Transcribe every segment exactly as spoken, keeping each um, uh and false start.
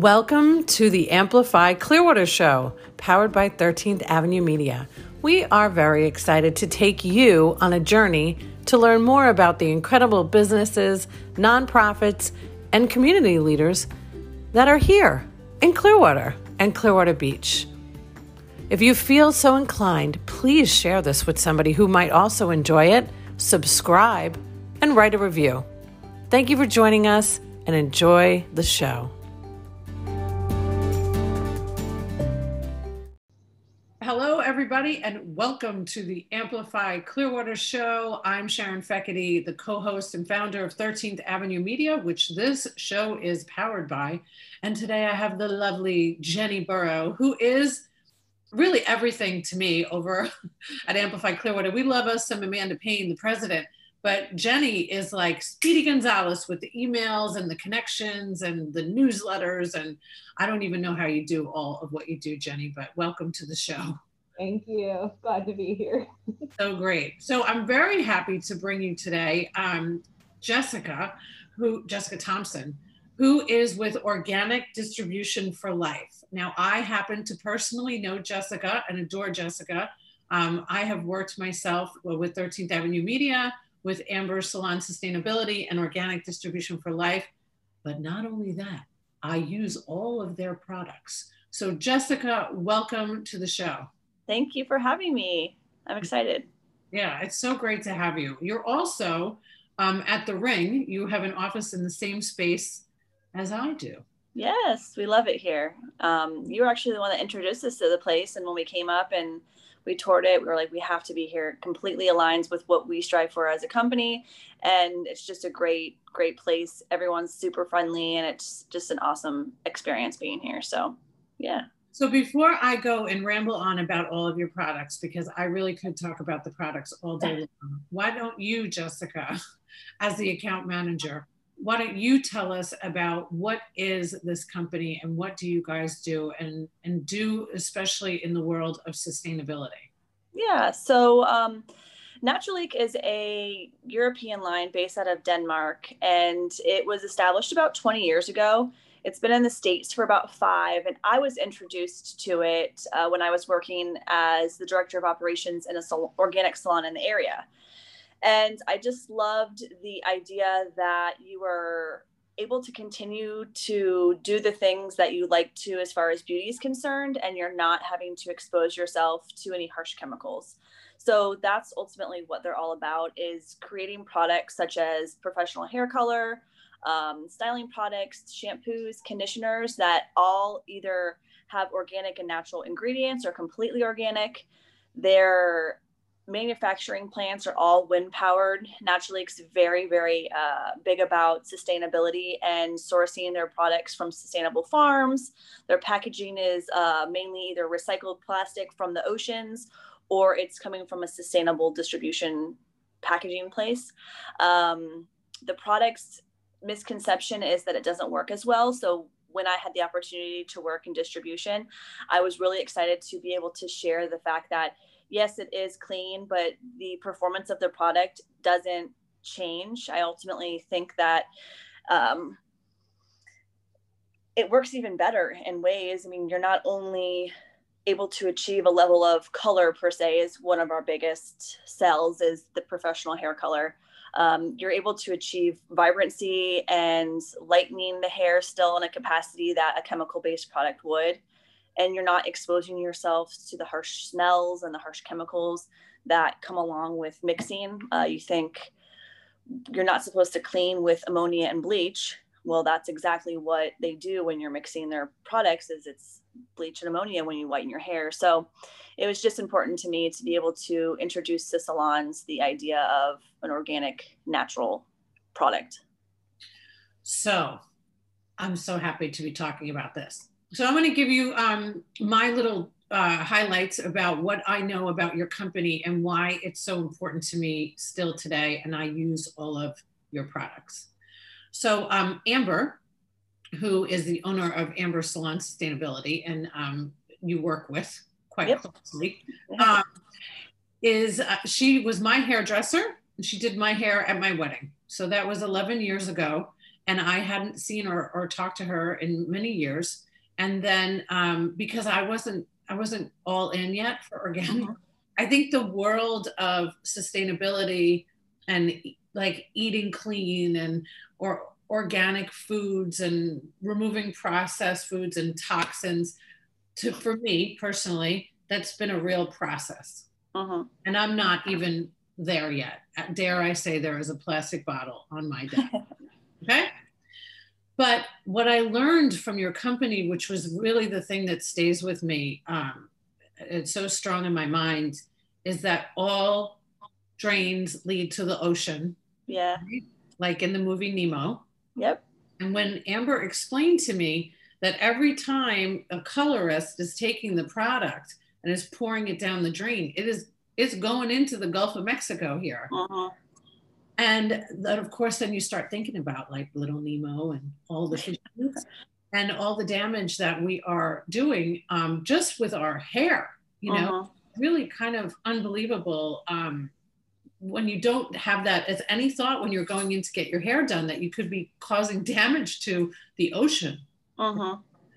Welcome to the Amplify Clearwater Show, powered by thirteenth Avenue Media. We are very excited to take you on a journey to learn more about the incredible businesses, nonprofits, and community leaders that are here in Clearwater and Clearwater Beach. If you feel so inclined, please share this with somebody who might also enjoy it, subscribe, and write a review. Thank you for joining us and enjoy the show. Hello, everybody, and welcome to the Amplify Clearwater Show. I'm Sharon Fecketti, the co-host and founder of thirteenth Avenue Media, which this show is powered by. And today I have the lovely Jenny Burrow, who is really everything to me over at Amplify Clearwater. We love us some Amanda Payne, the president, but Jenny is like Speedy Gonzalez with the emails and the connections and the newsletters. And I don't even know how you do all of what you do, Jenny, but welcome to the show. Thank you. Glad to be here. So great. So I'm very happy to bring you today um, Jessica, who Jessica Thompson, who is with Organic Distribution for Life. Now, I happen to personally know Jessica and adore Jessica. Um, I have worked myself with thirteenth Avenue Media, with Amber Salon Sustainability and Organic Distribution for Life. But not only that, I use all of their products. So Jessica, welcome to the show. Thank you for having me. I'm excited. Yeah, it's so great to have you. You're also um, at the Ring. You have an office in the same space as I do. Yes, we love it here. Um, you were actually the one that introduced us to the place. And when we came up and we toured it, we were like, we have to be here. It completely aligns with what we strive for as a company. And it's just a great, great place. Everyone's super friendly and it's just an awesome experience being here. So yeah. So before I go and ramble on about all of your products, because I really could talk about the products all day long, why don't you, Jessica, as the account manager, why don't you tell us about what is this company and what do you guys do and, and do, especially in the world of sustainability? Yeah, so um, Naturleak is a European line based out of Denmark, and it was established about twenty years ago. It's been in the States for about five, and I was introduced to it uh, when I was working as the director of operations in a sal- organic salon in the area. And I just loved the idea that you were able to continue to do the things that you like to as far as beauty is concerned, and you're not having to expose yourself to any harsh chemicals. So that's ultimately what they're all about, is creating products such as professional hair color, um, styling products, shampoos, conditioners that all either have organic and natural ingredients or completely organic. They're manufacturing plants are all wind powered. Naturleak's very, very uh, big about sustainability and sourcing their products from sustainable farms. Their packaging is uh, mainly either recycled plastic from the oceans or it's coming from a sustainable distribution packaging place. Um, the product's misconception is that it doesn't work as well. So when I had the opportunity to work in distribution, I was really excited to be able to share the fact that yes, it is clean, but the performance of the product doesn't change. I ultimately think that um, it works even better in ways. I mean, you're not only able to achieve a level of color per se, is one of our biggest sells is the professional hair color. Um, you're able to achieve vibrancy and lightening the hair still in a capacity that a chemical-based product would. And you're not exposing yourself to the harsh smells and the harsh chemicals that come along with mixing. Uh, you think you're not supposed to clean with ammonia and bleach. Well, that's exactly what they do when you're mixing their products, is it's bleach and ammonia when you whiten your hair. So it was just important to me to be able to introduce to salons the idea of an organic, natural product. So I'm so happy to be talking about this. So I'm going to give you um, my little uh, highlights about what I know about your company and why it's so important to me still today. And I use all of your products. So um, Amber, who is the owner of Amber Salon Sustainability, and um, you work with quite yep. closely, um, is uh, she was my hairdresser. She did my hair at my wedding. So that was eleven years ago. and I hadn't seen or, or talked to her in many years. And then um, because I wasn't, I wasn't all in yet for organic, mm-hmm. I think the world of sustainability and like eating clean and or organic foods and removing processed foods and toxins, to for me personally, that's been a real process. Uh-huh. And I'm not even there yet. Dare I say there is a plastic bottle on my desk. Okay. But what I learned from your company, which was really the thing that stays with me, um, it's so strong in my mind, is that all drains lead to the ocean. Yeah. Right? Like in the movie Nemo. Yep. And when Amber explained to me that every time a colorist is taking the product and is pouring it down the drain, it is it's going into the Gulf of Mexico here. Uh-huh. And then, of course, then you start thinking about like Little Nemo and all the fish and all the damage that we are doing um, just with our hair, you know, uh-huh. really kind of unbelievable. Um, when you don't have that as any thought when you're going in to get your hair done, that you could be causing damage to the ocean. Uh-huh.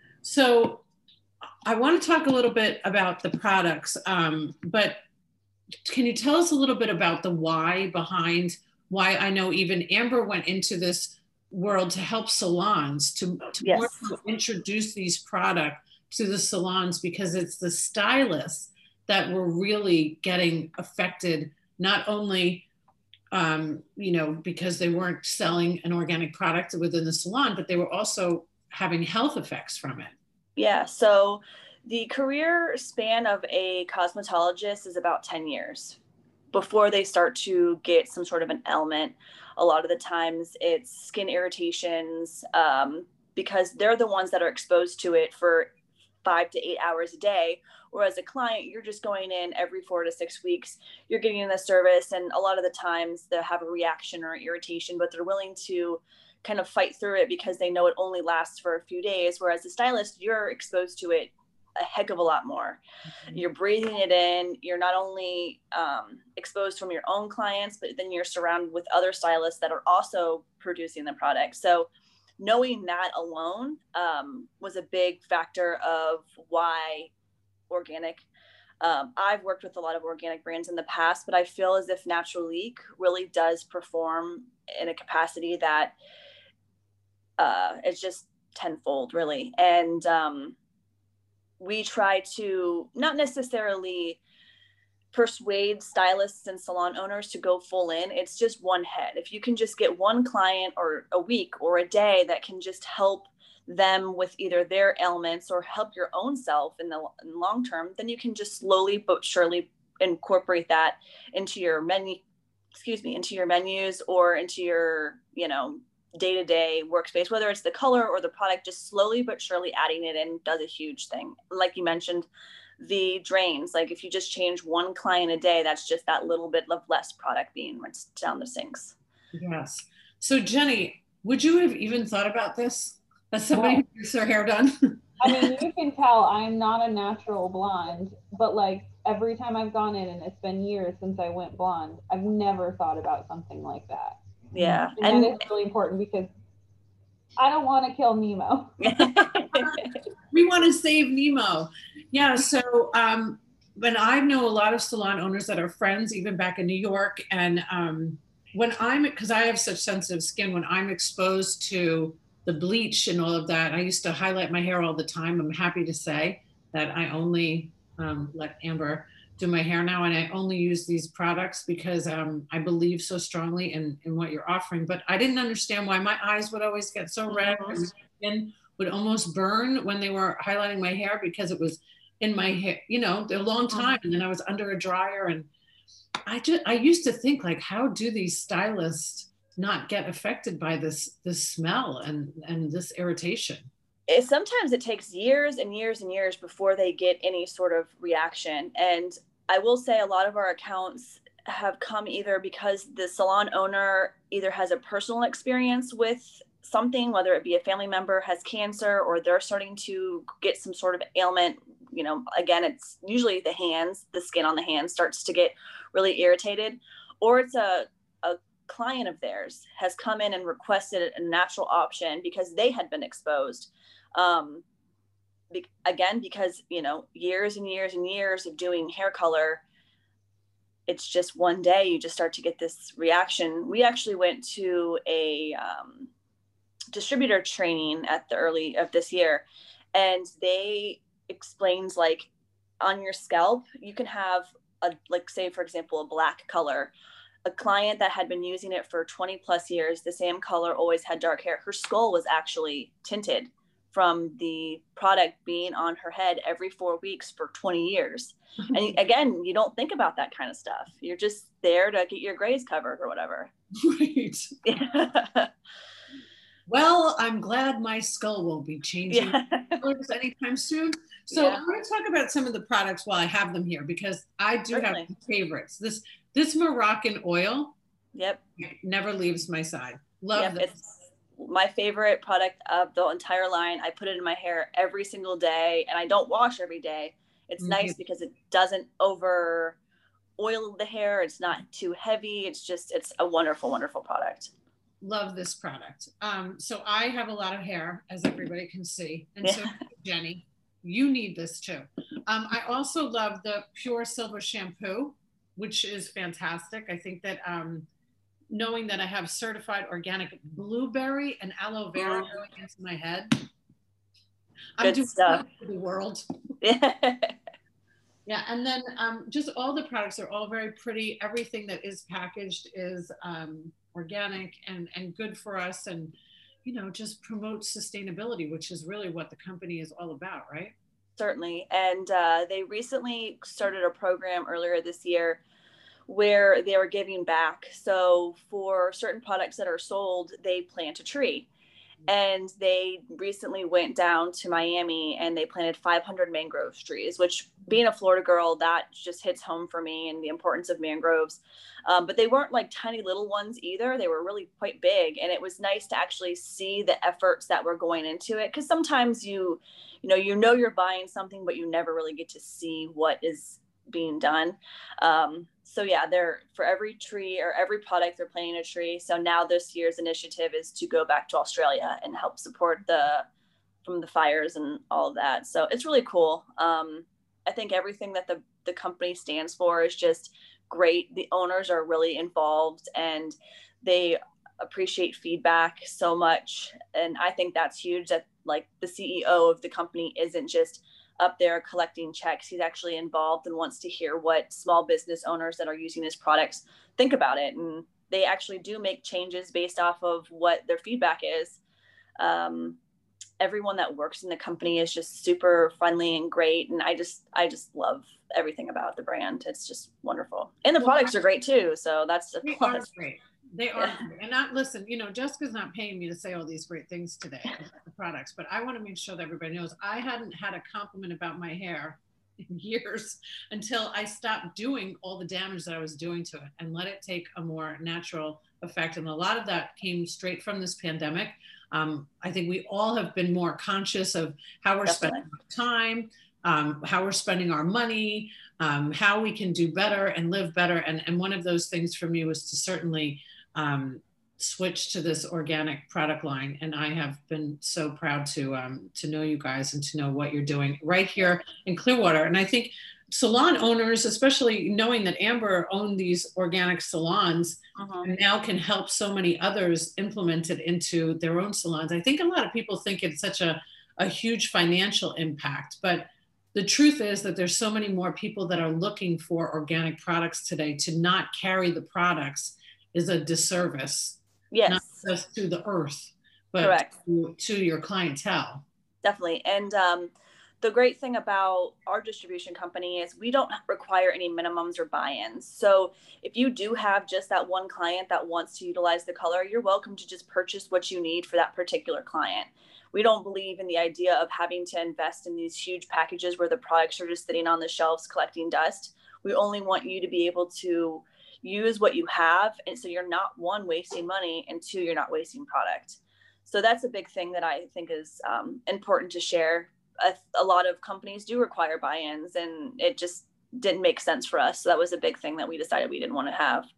So I want to talk a little bit about the products, um, but can you tell us a little bit about the why behind why I know even Amber went into this world to help salons to, to yes. more introduce these products to the salons, because it's the stylists that were really getting affected, not only, um, you know, because they weren't selling an organic product within the salon, but they were also having health effects from it. Yeah. So the career span of a cosmetologist is about ten years before they start to get some sort of an ailment. A lot of the times it's skin irritations, um, because they're the ones that are exposed to it for five to eight hours a day. Whereas a client, you're just going in every four to six weeks, you're getting in the service. And a lot of the times they'll have a reaction or irritation, but they're willing to kind of fight through it because they know it only lasts for a few days. Whereas the stylist, you're exposed to it a heck of a lot more. Mm-hmm. You're breathing it in. You're not only um, exposed from your own clients, but then you're surrounded with other stylists that are also producing the product. So knowing that alone um, was a big factor of why organic. Um, I've worked with a lot of organic brands in the past, but I feel as if Natural Leak really does perform in a capacity that uh, it's just tenfold, really. And um, we try to not necessarily persuade stylists and salon owners to go full in. It's just one head. If you can just get one client or a week or a day that can just help them with either their ailments or help your own self in the in long term, then you can just slowly but surely incorporate that into your menu, excuse me, into your menus or into your, you know, day-to-day workspace, whether it's the color or the product, just slowly but surely adding it in does a huge thing. Like you mentioned, the drains, like if you just change one client a day, that's just that little bit of less product being rinsed down the sinks. Yes. So Jenny, would you have even thought about this as somebody well, who gets their hair done? I mean, you can tell I'm not a natural blonde, but like every time I've gone in, and it's been years since I went blonde, I've never thought about something like that. Yeah. And, and that is really important because I don't want to kill Nemo. We want to save Nemo. Yeah. So, um, but I know a lot of salon owners that are friends, even back in New York. And um, when I'm, because I have such sensitive skin, when I'm exposed to the bleach and all of that, I used to highlight my hair all the time. I'm happy to say that I only um, let Amber do my hair now, and I only use these products because um, I believe so strongly in, in what you're offering. But I didn't understand why my eyes would always get so red and my skin would almost burn when they were highlighting my hair, because it was in my hair, you know, a long time. And then I was under a dryer, and I just, I used to think like, how do these stylists not get affected by this, this smell and, and this irritation? It, sometimes it takes years and years and years before they get any sort of reaction. And I will say a lot of our accounts have come either because the salon owner either has a personal experience with something, whether it be a family member has cancer or they're starting to get some sort of ailment. You know, again, it's usually the hands, the skin on the hands starts to get really irritated, or it's a, a client of theirs has come in and requested a natural option because they had been exposed. Um, be- again, because, you know, years and years and years of doing hair color, it's just one day you just start to get this reaction. We actually went to a um, distributor training at the early of this year, and they explained, like, on your scalp, you can have a, like, say, for example, a black color. A client that had been using it for twenty plus years, the same color, always had dark hair. Her skull was actually tinted from the product being on her head every four weeks for twenty years. And again, you don't think about that kind of stuff. You're just there to get your grays covered or whatever. Right. Yeah. Well, I'm glad my skull won't be changing Yeah. colors anytime soon. So Yeah. I want to talk about some of the products while I have them here, because I do Certainly. have favorites. This this Moroccan oil Yep. never leaves my side. Love Yep. this. It's my favorite product of the entire line. I put it in my hair every single day, and I don't wash every day. It's Mhm. nice because it doesn't over oil the hair. It's not too heavy. It's just, it's a wonderful, wonderful product. Love this product. Um, so I have a lot of hair, as everybody can see, and so Yeah. Jenny, you need this too. Um, I also love the Pure Silver shampoo, which is fantastic. I think that um, knowing that I have certified organic blueberry and aloe vera Mm. going into my head, I'm Good doing stuff. something for the world. Yeah. Yeah, and then um, just all the products are all very pretty. Everything that is packaged is um, organic and, and good for us, and, you know, just promotes sustainability, which is really what the company is all about, right? Certainly. And uh, they recently started a program earlier this year where they were giving back. So for certain products that are sold, they plant a tree. And they recently went down to Miami and they planted five hundred mangrove trees, which, being a Florida girl, that just hits home for me, and the importance of mangroves. Um, but they weren't like tiny little ones either. They were really quite big. And it was nice to actually see the efforts that were going into it. Because sometimes you, you know, you know, you're buying something, but you never really get to see what is being done. Um, so yeah, they're, for every tree or every product, they're planting a tree. So now this year's initiative is to go back to Australia and help support the, from the fires and all of that. So it's really cool. Um, I think everything that the, the company stands for is just great. The owners are really involved and they appreciate feedback so much. And I think that's huge, that, like, the C E O of the company isn't just up there collecting checks. He's actually involved and wants to hear what small business owners that are using his products think about it. And they actually do make changes based off of what their feedback is. Um, everyone that works in the company is just super friendly and great. And I just, I just love everything about the brand. It's just wonderful. And the Well, products are great too. So that's a They are plus. great. They are Yeah. great. And not, listen, you know, Jessica's not paying me to say all these great things today about the products, but I want to make sure that everybody knows I hadn't had a compliment about my hair in years until I stopped doing all the damage that I was doing to it and let it take a more natural effect. And a lot of that came straight from this pandemic. Um, I think we all have been more conscious of how we're Definitely. spending our time, um, how we're spending our money, um, how we can do better and live better. And, and one of those things for me was to certainly um, switch to this organic product line. And I have been so proud to, um, to know you guys and to know what you're doing right here in Clearwater. And I think salon owners, especially knowing that Amber owned these organic salons, Uh-huh. and now can help so many others implement it into their own salons. I think a lot of people think it's such a, a huge financial impact, but the truth is that there's so many more people that are looking for organic products today. To not carry the products is a disservice, Yes. not just to the earth, but Correct. to, to your clientele. Definitely. And um, the great thing about our distribution company is we don't require any minimums or buy-ins. So if you do have just that one client that wants to utilize the color, you're welcome to just purchase what you need for that particular client. We don't believe in the idea of having to invest in these huge packages where the products are just sitting on the shelves collecting dust. We only want you to be able to use what you have. And so you're not, one, wasting money, and two, you're not wasting product. So that's a big thing that I think is um, important to share. A, a lot of companies do require buy-ins, and it just didn't make sense for us. So that was a big thing that we decided we didn't want to have.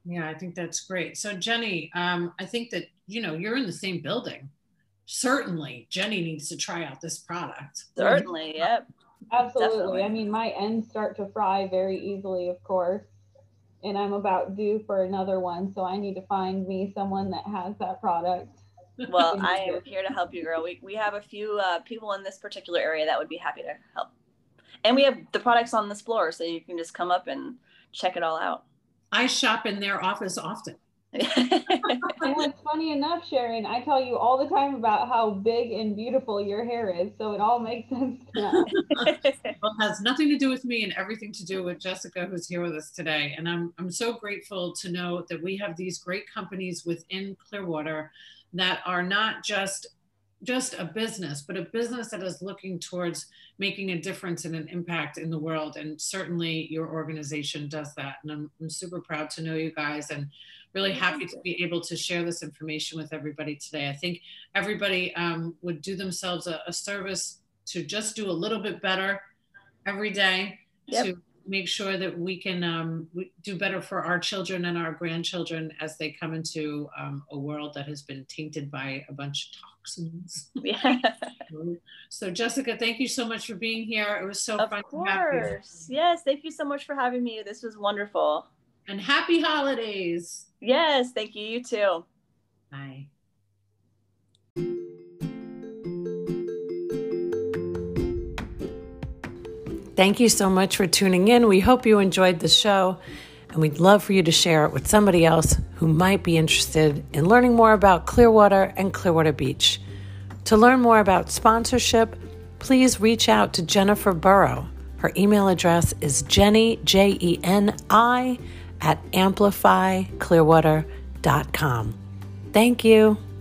Yeah, I think that's great. So Jenny, um, I think that, you know, you're in the same building. Certainly, Jenny needs to try out this product. Certainly, yep. Absolutely. Definitely. I mean, my ends start to fry very easily, of course, and I'm about due for another one, so I need to find me someone that has that product. Well, I am here to help you, girl. We, we have a few uh, people in this particular area that would be happy to help. And we have the products on this floor, so you can just come up and check it all out. I shop in their office often. And what's funny enough, Sharon, I tell you all the time about how big and beautiful your hair is, so it all makes sense now. Well, it has nothing to do with me and everything to do with Jessica, who's here with us today. And I'm, I'm so grateful to know that we have these great companies within Clearwater that are not just just a business, but a business that is looking towards making a difference and an impact in the world. And certainly your organization does that. And I'm, I'm super proud to know you guys and really happy to be able to share this information with everybody today. I think everybody um, would do themselves a, a service to just do a little bit better every day. Yep. To make sure that we can um, we do better for our children and our grandchildren as they come into um, a world that has been tainted by a bunch of toxins. Yeah. So Jessica, thank you so much for being here. It was so of fun course. to have you. Yes, thank you so much for having me. This was wonderful. And happy holidays. Yes, thank you. You too. Bye. Thank you so much for tuning in. We hope you enjoyed the show, and we'd love for you to share it with somebody else who might be interested in learning more about Clearwater and Clearwater Beach. To learn more about sponsorship, please reach out to Jennifer Burrow. Her email address is Jenny, J E N I, at amplify clearwater dot com. Thank you.